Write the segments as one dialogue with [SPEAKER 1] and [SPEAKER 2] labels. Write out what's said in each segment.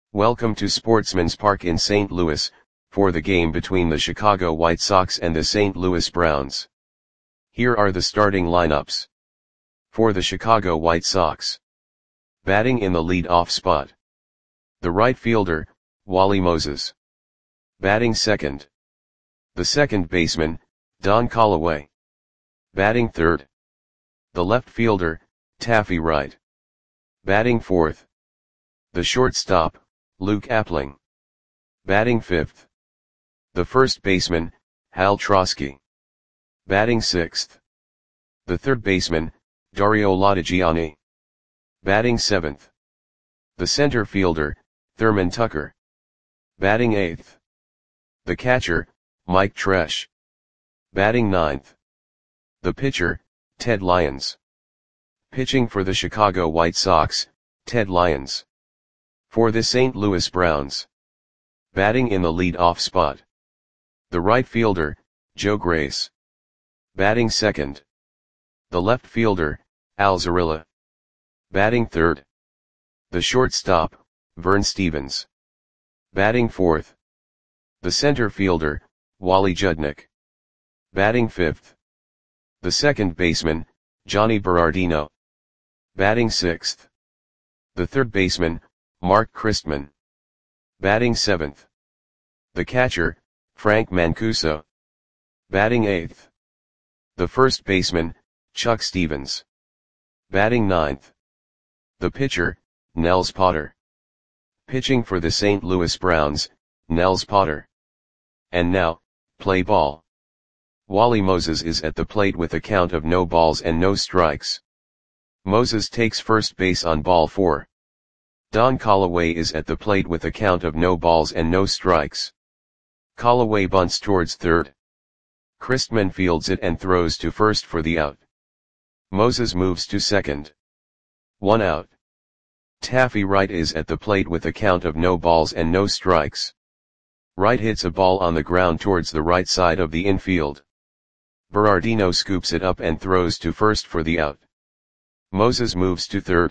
[SPEAKER 1] Welcome to Sportsman's Park in St. Louis, for the game between the Chicago White Sox and the St. Louis Browns. Here are the starting lineups. For the Chicago White Sox. Batting in the lead-off spot. The right fielder, Wally Moses. Batting second. The second baseman, Don Callaway. Batting third. The left fielder, Taffy Wright. Batting fourth. The shortstop, Luke Appling. Batting fifth. The first baseman, Hal Trosky. Batting sixth. The third baseman, Dario Lodigiani. Batting seventh. The center fielder, Thurman Tucker. Batting eighth. The catcher, Mike Tresh. Batting ninth. The pitcher, Ted Lyons. Pitching for the Chicago White Sox, Ted Lyons. For the St. Louis Browns. Batting in the lead-off spot. The right fielder, Joe Grace. Batting second. The left fielder, Al Zarilla. Batting third. The shortstop, Vern Stephens. Batting fourth. The center fielder, Wally Judnick. Batting fifth. The second baseman, Johnny Berardino. Batting sixth. The third baseman, Mark Christman. Batting seventh. The catcher, Frank Mancuso. Batting eighth. The first baseman, Chuck Stevens. Batting ninth. The pitcher, Nels Potter. Pitching for the St. Louis Browns, Nels Potter. And now, play ball. Wally Moses is at the plate with a count of no balls and no strikes. Moses takes first base on ball 4. Don Callaway is at the plate with a count of no balls and no strikes. Callaway bunts towards third. Christman fields it and throws to first for the out. Moses moves to second. 1 out. Taffy Wright is at the plate with a count of no balls and no strikes. Wright hits a ball on the ground towards the right side of the infield. Berardino scoops it up and throws to first for the out. Moses moves to third.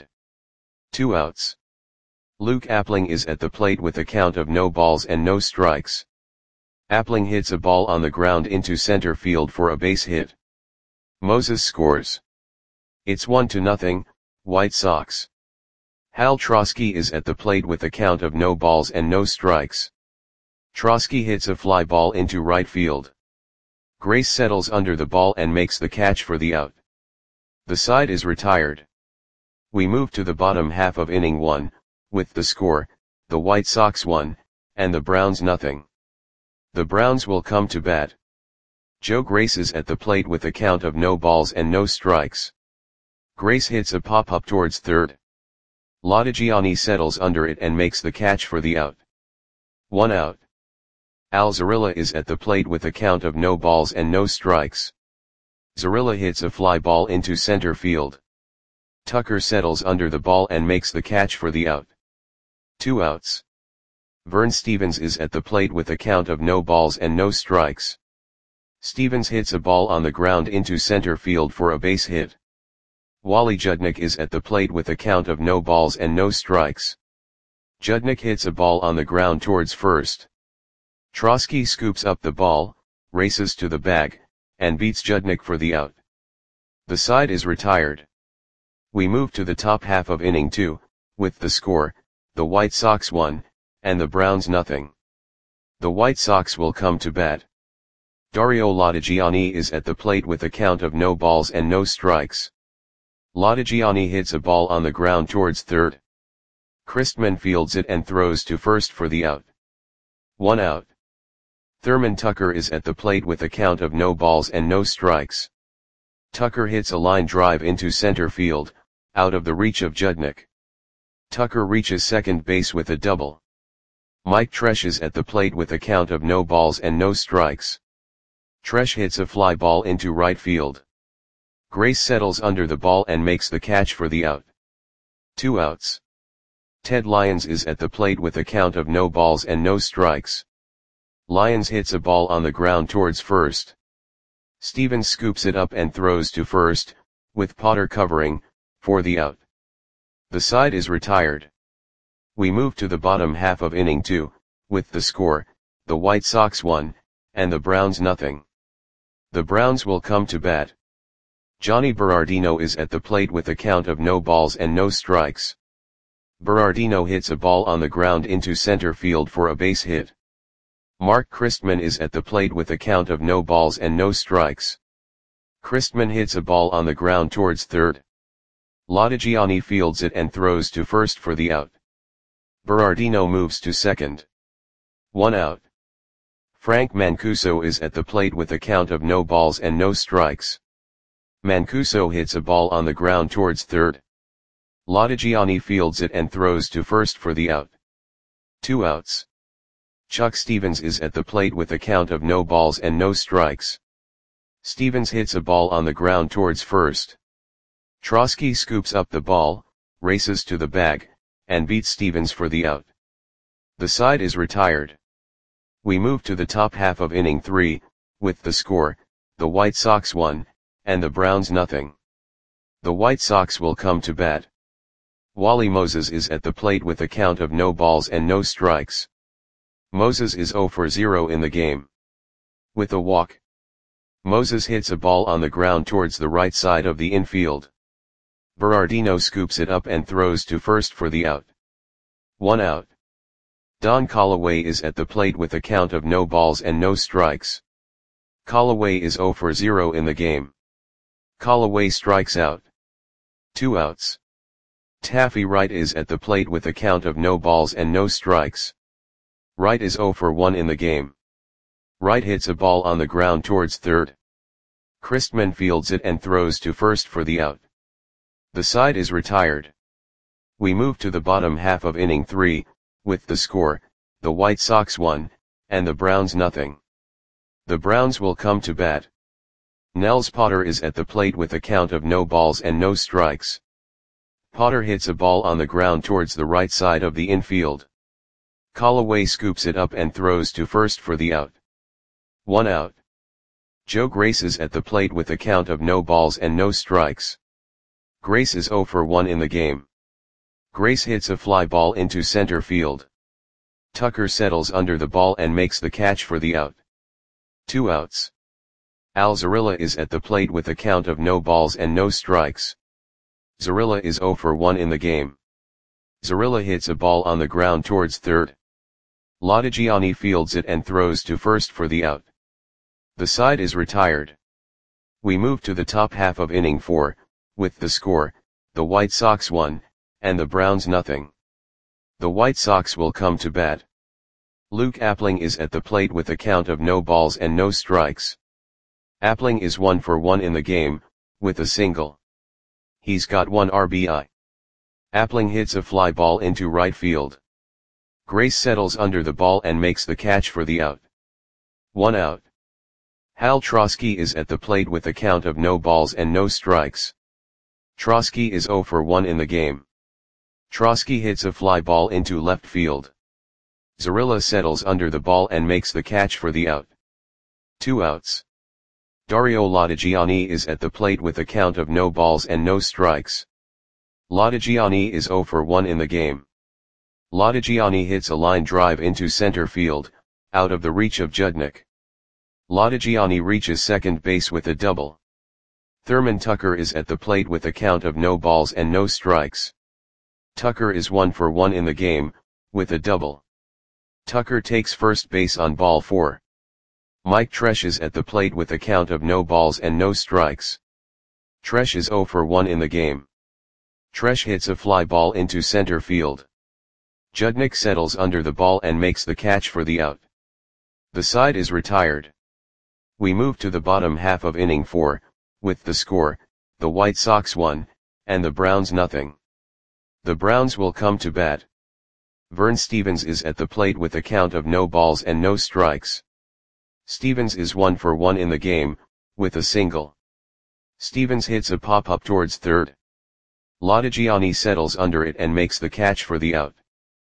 [SPEAKER 1] 2 outs. Luke Appling is at the plate with a count of no balls and no strikes. Appling hits a ball on the ground into center field for a base hit. Moses scores. It's 1-0, White Sox. Hal Trosky is at the plate with a count of no balls and no strikes. Trosky hits a fly ball into right field. Grace settles under the ball and makes the catch for the out. The side is retired. We move to the bottom half of inning 1, with the score, the White Sox 1, and the Browns 0. The Browns will come to bat. Joe Grace is at the plate with a count of no balls and no strikes. Grace hits a pop-up towards third. Lodigiani settles under it and makes the catch for the out. 1 out. Al Zarilla is at the plate with a count of no balls and no strikes. Zarilla hits a fly ball into center field. Tucker settles under the ball and makes the catch for the out. 2 outs. Vern Stephens is at the plate with a count of no balls and no strikes. Stephens hits a ball on the ground into center field for a base hit. Wally Judnick is at the plate with a count of no balls and no strikes. Judnick hits a ball on the ground towards first. Trosky scoops up the ball, races to the bag, and beats Judnick for the out. The side is retired. We move to the top half of inning 2, with the score, the White Sox 1, and the Browns 0. The White Sox will come to bat. Dario Lodigiani is at the plate with a count of no balls and no strikes. Lodigiani hits a ball on the ground towards third. Christman fields it and throws to first for the out. 1 out. Thurman Tucker is at the plate with a count of no balls and no strikes. Tucker hits a line drive into center field, out of the reach of Judnick. Tucker reaches second base with a double. Mike Tresh is at the plate with a count of no balls and no strikes. Tresh hits a fly ball into right field. Grace settles under the ball and makes the catch for the out. 2 outs. Ted Lyons is at the plate with a count of no balls and no strikes. Lyons hits a ball on the ground towards first. Stevens scoops it up and throws to first, with Potter covering, for the out. The side is retired. We move to the bottom half of inning 2, with the score, the White Sox 1, and the Browns nothing. The Browns will come to bat. Johnny Berardino is at the plate with a count of no balls and no strikes. Berardino hits a ball on the ground into center field for a base hit. Mark Christman is at the plate with a count of no balls and no strikes. Christman hits a ball on the ground towards third. Lodigiani fields it and throws to first for the out. Berardino moves to second. 1 out. Frank Mancuso is at the plate with a count of no balls and no strikes. Mancuso hits a ball on the ground towards third. Lodigiani fields it and throws to first for the out. 2 outs. Chuck Stevens is at the plate with a count of no balls and no strikes. Stevens hits a ball on the ground towards first. Trosky scoops up the ball, races to the bag, and beats Stevens for the out. The side is retired. We move to the top half of inning 3, with the score, the White Sox 1, and the Browns nothing. The White Sox will come to bat. Wally Moses is at the plate with a count of no balls and no strikes. Moses is 0 for 0 in the game. With a walk, Moses hits a ball on the ground towards the right side of the infield. Berardino scoops it up and throws to first for the out. 1 out. Don Callaway is at the plate with a count of no balls and no strikes. Callaway is 0 for 0 in the game. Callaway strikes out. 2 outs. Taffy Wright is at the plate with a count of no balls and no strikes. Wright is 0 for 1 in the game. Wright hits a ball on the ground towards third. Christman fields it and throws to first for the out. The side is retired. We move to the bottom half of inning 3, with the score, the White Sox 1, and the Browns nothing. The Browns will come to bat. Nels Potter is at the plate with a count of no balls and no strikes. Potter hits a ball on the ground towards the right side of the infield. Callaway scoops it up and throws to first for the out. 1 out. Joe Grace is at the plate with a count of no balls and no strikes. Grace is 0 for 1 in the game. Grace hits a fly ball into center field. Tucker settles under the ball and makes the catch for the out. 2 outs. Al Zarilla is at the plate with a count of no balls and no strikes. Zarilla is 0 for 1 in the game. Zarilla hits a ball on the ground towards third. Lodigiani fields it and throws to first for the out. The side is retired. We move to the top half of inning 4, with the score, the White Sox 1, and the Browns nothing. The White Sox will come to bat. Luke Appling is at the plate with a count of no balls and no strikes. Appling is 1 for 1 in the game, with a single. He's got 1 RBI. Appling hits a fly ball into right field. Grace settles under the ball and makes the catch for the out. 1 out. Hal Trosky is at the plate with a count of no balls and no strikes. Trosky is 0 for 1 in the game. Trosky hits a fly ball into left field. Zarilla settles under the ball and makes the catch for the out. 2 outs. Dario Lodigiani is at the plate with a count of no balls and no strikes. Lodigiani is 0 for 1 in the game. Lodigiani hits a line drive into center field, out of the reach of Judnick. Lodigiani reaches second base with a double. Thurman Tucker is at the plate with a count of no balls and no strikes. Tucker is 1 for 1 in the game, with a double. Tucker takes first base on ball 4. Mike Tresh is at the plate with a count of no balls and no strikes. Tresh is 0 for 1 in the game. Tresh hits a fly ball into center field. Judnick settles under the ball and makes the catch for the out. The side is retired. We move to the bottom half of inning 4, with the score, the White Sox 1, and the Browns nothing. The Browns will come to bat. Vern Stevens is at the plate with a count of no balls and no strikes. Stevens is 1 for 1 in the game, with a single. Stevens hits a pop-up towards third. Lodigiani settles under it and makes the catch for the out.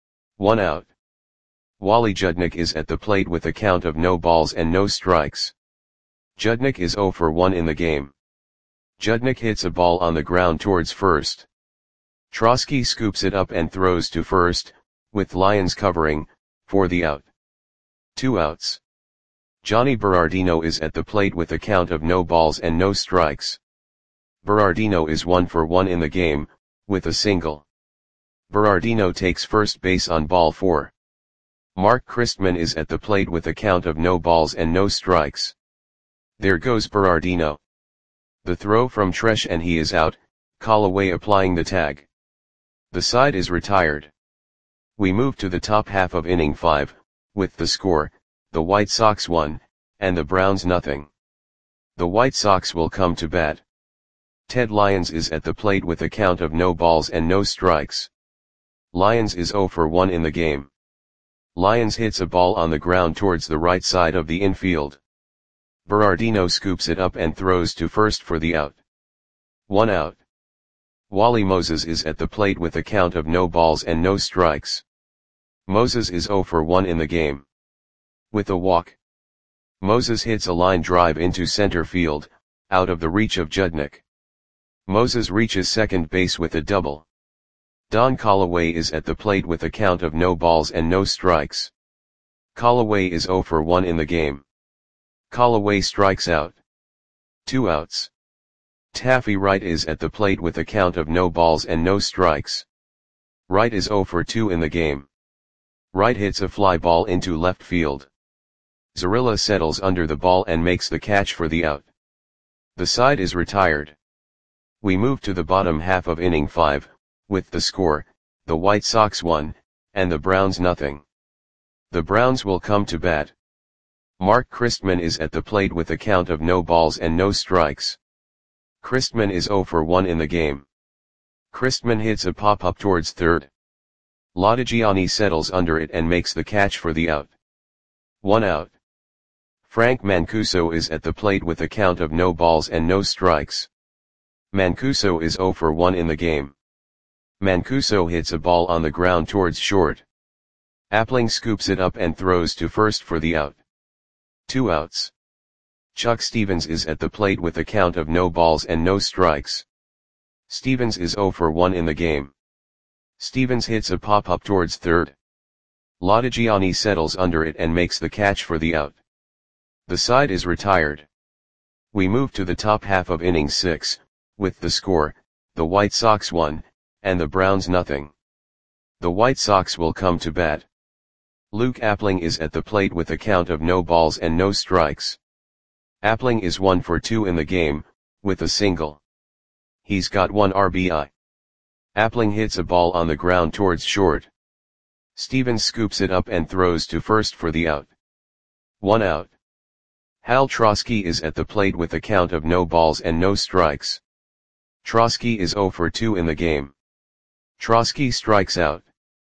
[SPEAKER 1] 1 out. Wally Judnick is at the plate with a count of no balls and no strikes. Judnick is 0 for 1 in the game. Judnick hits a ball on the ground towards first. Trosky scoops it up and throws to first, with Lyons covering, for the out. 2 outs. Johnny Berardino is at the plate with a count of no balls and no strikes. Berardino is 1 for 1 in the game, with a single. Berardino takes first base on ball 4. Mark Christman is at the plate with a count of no balls and no strikes. There goes Berardino. The throw from Tresh and he is out, Callaway applying the tag. The side is retired. We move to the top half of inning 5, with the score, the White Sox 1, and the Browns nothing. The White Sox will come to bat. Ted Lyons is at the plate with a count of no balls and no strikes. Lyons is 0 for 1 in the game. Lyons hits a ball on the ground towards the right side of the infield. Berardino scoops it up and throws to first for the out. 1 out. Wally Moses is at the plate with a count of no balls and no strikes. Moses is 0 for 1 in the game. With a walk. Moses hits a line drive into center field, out of the reach of Judnick. Moses reaches second base with a double. Don Callaway is at the plate with a count of no balls and no strikes. Callaway is 0 for 1 in the game. Callaway strikes out. 2 outs. Taffy Wright is at the plate with a count of no balls and no strikes. Wright is 0 for 2 in the game. Wright hits a fly ball into left field. Zarilla settles under the ball and makes the catch for the out. The side is retired. We move to the bottom half of inning 5, with the score, the White Sox 1, and the Browns nothing. The Browns will come to bat. Mark Christman is at the plate with a count of no balls and no strikes. Christman is 0 for 1 in the game. Christman hits a pop-up towards third. Lodigiani settles under it and makes the catch for the out. 1 out. Frank Mancuso is at the plate with a count of no balls and no strikes. Mancuso is 0 for 1 in the game. Mancuso hits a ball on the ground towards short. Appling scoops it up and throws to first for the out. 2 outs. Chuck Stevens is at the plate with a count of no balls and no strikes. Stevens is 0 for 1 in the game. Stevens hits a pop-up towards third. Lodigiani settles under it and makes the catch for the out. The side is retired. We move to the top half of inning 6, with the score, the White Sox 1, and the Browns nothing. The White Sox will come to bat. Luke Appling is at the plate with a count of no balls and no strikes. Appling is 1 for 2 in the game, with a single. He's got 1 RBI. Appling hits a ball on the ground towards short. Stevens scoops it up and throws to first for the out. 1 out. Hal Trosky is at the plate with a count of no balls and no strikes. Trosky is 0 for 2 in the game. Trosky strikes out.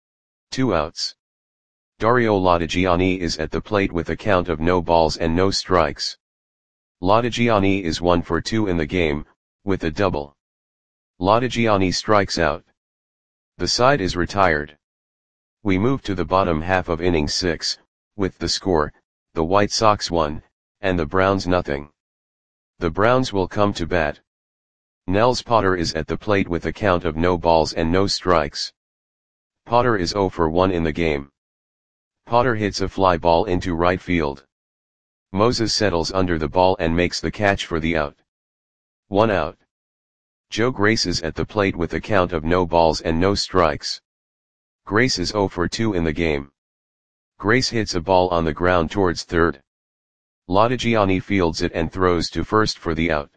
[SPEAKER 1] 2 outs. Dario Lodigiani is at the plate with a count of no balls and no strikes. Lodigiani is 1 for 2 in the game, with a double. Lodigiani strikes out. The side is retired. We move to the bottom half of inning 6, with the score, the White Sox 1, and the Browns nothing. The Browns will come to bat. Nels Potter is at the plate with a count of no balls and no strikes. Potter is 0 for 1 in the game. Potter hits a fly ball into right field. Moses settles under the ball and makes the catch for the out. 1 out. Joe Grace is at the plate with a count of no balls and no strikes. Grace is 0 for 2 in the game. Grace hits a ball on the ground towards third. Lodigiani fields it and throws to first for the out.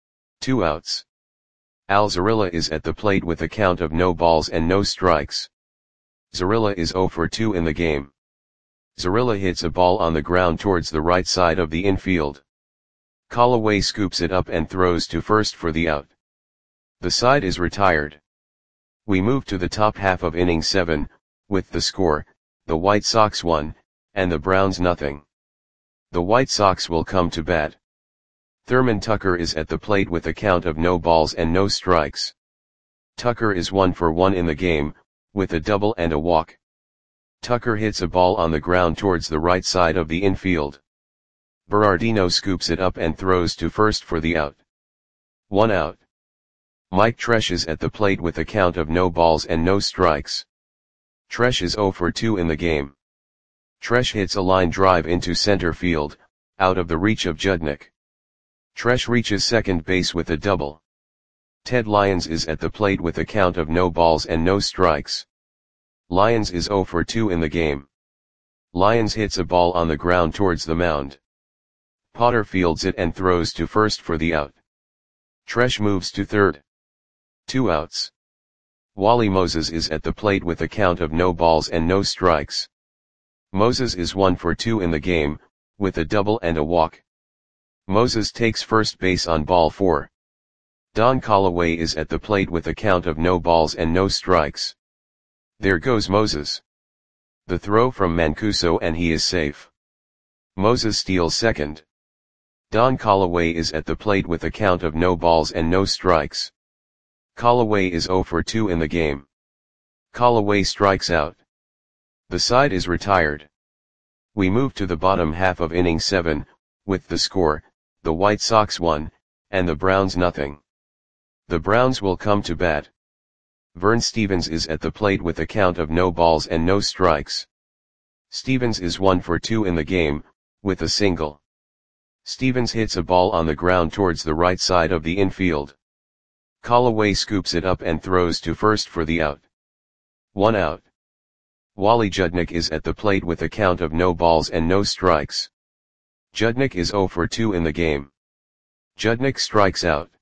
[SPEAKER 1] 2 outs. Al Zarilla is at the plate with a count of no balls and no strikes. Zarilla is 0 for 2 in the game. Zarilla hits a ball on the ground towards the right side of the infield. Callaway scoops it up and throws to first for the out. The side is retired. We move to the top half of inning 7, with the score, the White Sox 1, and the Browns nothing. The White Sox will come to bat. Thurman Tucker is at the plate with a count of no balls and no strikes. Tucker is 1 for 1 in the game, with a double and a walk. Tucker hits a ball on the ground towards the right side of the infield. Berardino scoops it up and throws to first for the out. 1 out. Mike Tresh is at the plate with a count of no balls and no strikes. Tresh is 0 for 2 in the game. Tresh hits a line drive into center field, out of the reach of Judnick. Tresh reaches second base with a double. Ted Lyons is at the plate with a count of no balls and no strikes. Lyons is 0 for 2 in the game. Lyons hits a ball on the ground towards the mound. Potter fields it and throws to first for the out. Tresh moves to third. 2 outs. Wally Moses is at the plate with a count of no balls and no strikes. Moses is 1 for 2 in the game, with a double and a walk. Moses takes first base on ball 4. Don Callaway is at the plate with a count of no balls and no strikes. There goes Moses. The throw from Mancuso and he is safe. Moses steals second. Don Callaway is at the plate with a count of no balls and no strikes. Callaway is 0 for 2 in the game. Callaway strikes out. The side is retired. We move to the bottom half of inning 7, with the score, the White Sox 1, and the Browns nothing. The Browns will come to bat. Vern Stephens is at the plate with a count of no balls and no strikes. Stephens is 1 for 2 in the game, with a single. Stephens hits a ball on the ground towards the right side of the infield. Callaway scoops it up and throws to first for the out. 1 out. Wally Judnick is at the plate with a count of no balls and no strikes. Judnick is 0 for 2 in the game. Judnick strikes out.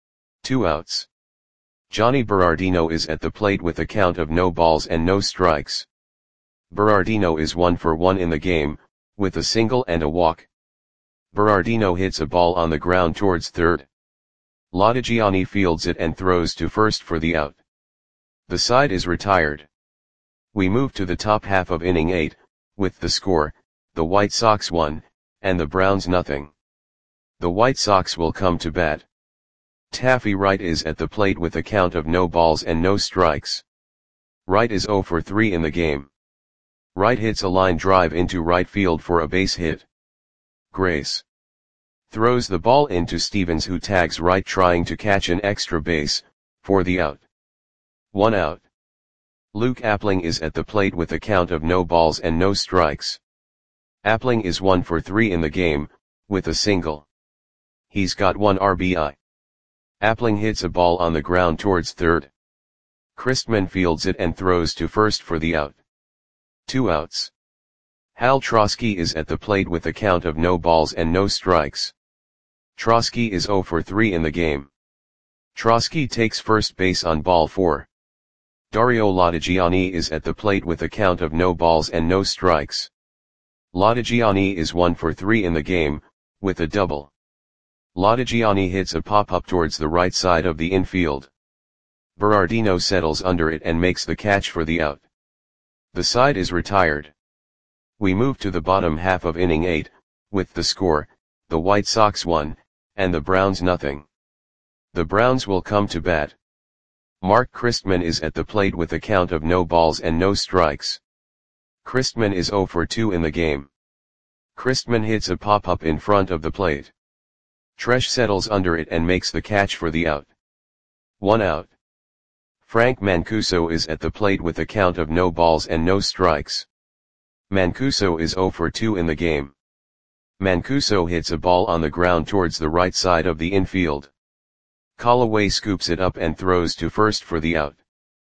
[SPEAKER 1] 2 outs. Johnny Berardino is at the plate with a count of no balls and no strikes. Berardino is 1 for 1 in the game, with a single and a walk. Berardino hits a ball on the ground towards third. Lodigiani fields it and throws to first for the out. The side is retired. We move to the top half of inning 8, with the score, the White Sox 1, and the Browns nothing. The White Sox will come to bat. Taffy Wright is at the plate with a count of no balls and no strikes. Wright is 0 for 3 in the game. Wright hits a line drive into right field for a base hit. Grace throws the ball into Stephens, who tags Wright trying to catch an extra base, for the out. 1 out. Luke Appling is at the plate with a count of no balls and no strikes. Appling is 1 for 3 in the game, with a single. He's got 1 RBI. Appling hits a ball on the ground towards third. Christman fields it and throws to first for the out. 2 outs. Hal Trosky is at the plate with a count of no balls and no strikes. Trosky is 0 for 3 in the game. Trosky takes first base on ball 4. Dario Lodigiani is at the plate with a count of no balls and no strikes. Lodigiani is 1 for 3 in the game, with a double. Lodigiani hits a pop-up towards the right side of the infield. Berardino settles under it and makes the catch for the out. The side is retired. We move to the bottom half of inning 8, with the score, the White Sox 1, and the Browns nothing. The Browns will come to bat. Mark Christman is at the plate with a count of no balls and no strikes. Christman is 0 for 2 in the game. Christman hits a pop-up in front of the plate. Tresh settles under it and makes the catch for the out. 1 out. Frank Mancuso is at the plate with a count of no balls and no strikes. Mancuso is 0 for 2 in the game. Mancuso hits a ball on the ground towards the right side of the infield. Callaway scoops it up and throws to first for the out.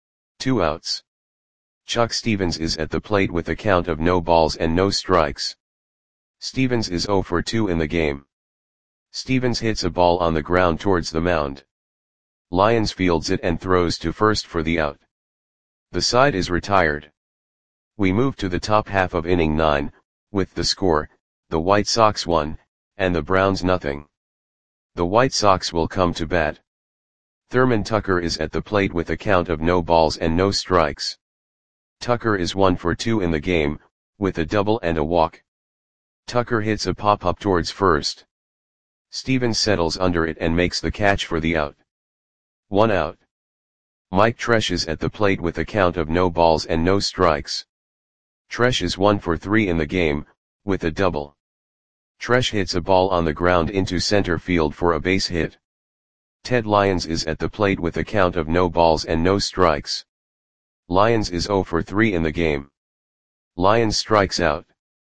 [SPEAKER 1] 2 outs. Chuck Stephens is at the plate with a count of no balls and no strikes. Stephens is 0 for 2 in the game. Stephens hits a ball on the ground towards the mound. Lyons fields it and throws to first for the out. The side is retired. We move to the top half of inning 9, with the score, the White Sox 1, and the Browns nothing. The White Sox will come to bat. Thurman Tucker is at the plate with a count of no balls and no strikes. Tucker is 1 for 2 in the game, with a double and a walk. Tucker hits a pop-up towards first. Stephens settles under it and makes the catch for the out. 1 out. Mike Tresh is at the plate with a count of no balls and no strikes. Tresh is 1 for 3 in the game, with a double. Tresh hits a ball on the ground into center field for a base hit. Ted Lyons is at the plate with a count of no balls and no strikes. Lions is 0 for 3 in the game. Lions strikes out.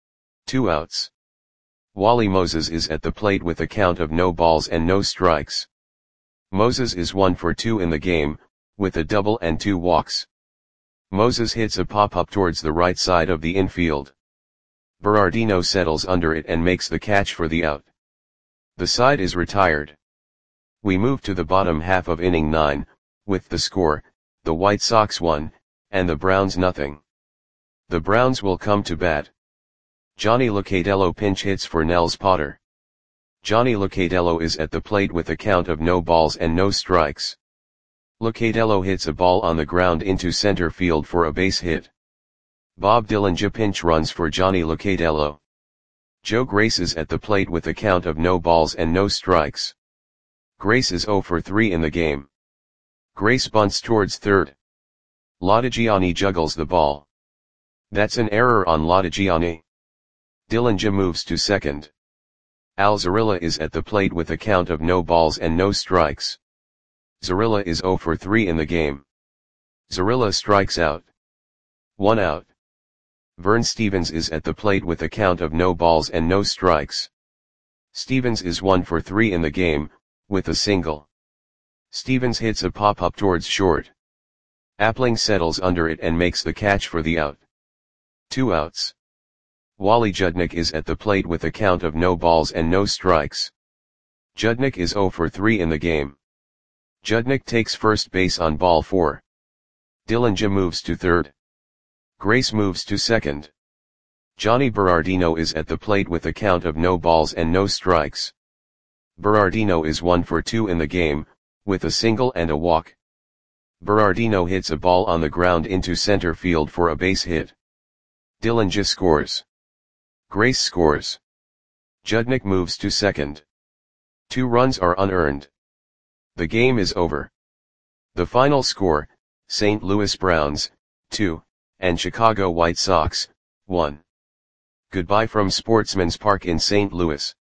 [SPEAKER 1] 2 outs. Wally Moses is at the plate with a count of no balls and no strikes. Moses is 1 for 2 in the game, with a double and 2 walks. Moses hits a pop-up towards the right side of the infield. Berardino settles under it and makes the catch for the out. The side is retired. We move to the bottom half of inning 9, with the score, the White Sox 1, and the Browns nothing. The Browns will come to bat. Johnny Locatello pinch hits for Nels Potter. Johnny Locatello is at the plate with a count of no balls and no strikes. Locatello hits a ball on the ground into center field for a base hit. Bob Dillinger pinch runs for Johnny Locatello. Joe Grace is at the plate with a count of no balls and no strikes. Grace is 0 for 3 in the game. Grace bunts towards third. Lodigiani juggles the ball. That's an error on Lodigiani. Dillinger moves to second. Al Zarilla is at the plate with a count of no balls and no strikes. Zarilla is 0 for 3 in the game. Zarilla strikes out. 1 out. Vern Stevens is at the plate with a count of no balls and no strikes. Stevens is 1 for 3 in the game, with a single. Stevens hits a pop-up towards short. Appling settles under it and makes the catch for the out. 2 outs. Wally Judnick is at the plate with a count of no balls and no strikes. Judnick is 0 for 3 in the game. Judnick takes first base on ball 4. Dillinger moves to third. Grace moves to second. Johnny Berardino is at the plate with a count of no balls and no strikes. Berardino is 1 for 2 in the game, with a single and a walk. Berardino hits a ball on the ground into center field for a base hit. Dillinger scores. Grace scores. Judnick moves to second. 2 runs are unearned. The game is over. The final score, St. Louis Browns, 2, and Chicago White Sox, 1. Goodbye from Sportsman's Park in St. Louis.